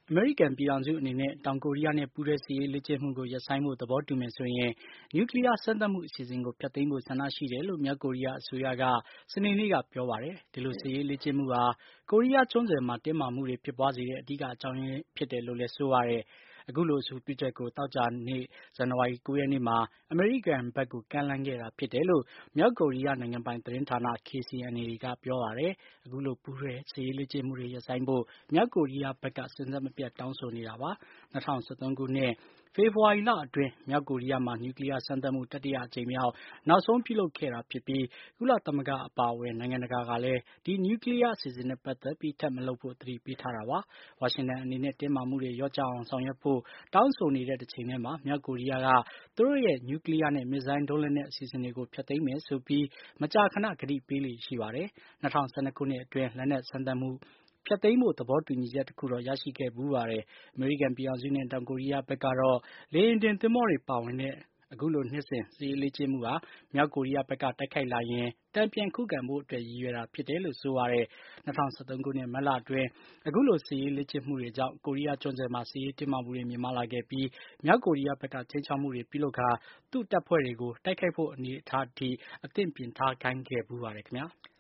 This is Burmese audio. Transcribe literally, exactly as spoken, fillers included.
အမေရိကန်ပြည်ထောင်စုအနေနဲ့တောင်ကိုရီးယားနဲ့ပူးတွဲစစ်ရေးလေ့ကျင့်မှုကိုရပ်ဆိုင်းဖို့သဘောတူမယ်ဆိုရင်နျူကလ িয়ার စမ်းသပ်မှုအစီအစဉ်ကိုဖျက်သိမ်းဖို့ဆန္ဒရှိတယ်လို့မြောက်ကိုရီးယားအစိုးရကစနေနေ့ကပြောပါတယ်။ ဒီလိုစစ်ရေးလေ့ကျင့်မှုဟာကိုရီးယားကျွန်းဆွယ်မှာတင်းမာမှုတွေဖြစ်ပွားစေတဲ့အဓိကအကြောင်းရင်းဖြစ်တယ်လို့လည်းဆိုပါတယ်။ အခုလိုအဆိုပြုချက်ကိုသောကြာနေ့ဇန်နဝါရီ၉ရက်နေ့မှာအမေရိကန်ဘက်ကိုကမ်းလှမ်းခဲ့တာဖြစ်တယ်လို့မြောက်ကိုရီးယားနိုင်ငံပိုင်သတင်းဌာန K C N A ကပြောပါတယ်။ အခုလိုပူးတွဲစစ်ရေးလေ့ကျင့်မှုတွေရပ်ဆိုင်းဖို့မြောက်ကိုရီးယားဘက်ကစဉ်ဆက်မပြတ်တောင်းဆိုနေတာပါ။ ၂၀၁၃ခုနှစ်ဖေဖော်ဝါရီလအတွင်းမြောက်ကိုရီးယားမှာနျူကလ িয়ার စမ်းသပ်မှုတတိယအကြိမ်မြောက်နောက်ဆုံးပြုလုပ်ခဲ့တာဖြစ်ပြီးကုလသမဂ္ဂအပါအဝင်နိုင်ငံတကာကလည်းဒီနျူကလ িয়ার အစီအစဉ်နဲ့ပတ်သက်ပြီးထပ်မလုပ်ဖို့သတိပေးထားတာပါ။ ဝါရှင်တန်အနေနဲ့တင်းမာမှုတွေလျော့ကျအောင်ဆောင်ရွက်ဖို့တောင်းဆိုနေတဲ့တချိန်ထဲမှာမြောက်ကိုရီးယားကသူတို့ရဲ့နျူကလ িয়ারနဲ့မစ်ဇိုင်းဒုံးလက်နက်အစီအစဉ်တွေကိုဖျက်သိမ်းမယ်ဆိုပြီးမကြာခဏကတိပေးလေ့ရှိပါတယ်။ ၂၀၁၂ခုနှစ်အတွင်းလက်နက်စမ်းသပ်မှုဖျက်သိမ်းဖို့သဘောတူညီချက်တခုတော့ရရှိခဲ့ဖူးပါတယ်။ အမေရိကန်ပြည်ထောင်စုနဲ့တောင်ကိုရီးယားဘက်ကတော့ လေယာဉ်တင်သင်္ဘောတွေပါဝင်တဲ့အခုလိုနှစ်စဉ်စစ်ရေးလေ့ကျင့်မှုဟာမြောက်ကိုရီးယားဘက်ကတိုက်ခိုက်လာရင်တန်ပြန်ခုခံဖို့အတွက်ရည်ရွယ်တာဖြစ်တယ်လို့ဆိုပါတယ်။ ၂၀၁၃ခုနှစ်မတ်လအတွင်းအခုလိုစစ်ရေးလေ့ကျင့်မှုတွေကြောင့်ကိုရီးယားကျွန်းဆွယ်မှာစစ်ရေးတင်းမာမှုတွေမြင့်မားလာခဲ့ပြီးမြောက်ကိုရီးယားဘက်ကခြိမ်းခြောက်မှုတွေပြုလုပ်ကာသူ့တပ်ဖွဲ့တွေကိုတိုက်ခိုက်ဖို့အနေအထားထိအသင့်ပြင်ထားခိုင်းခဲ့ဖူးပါတယ်ခင်ဗျာ။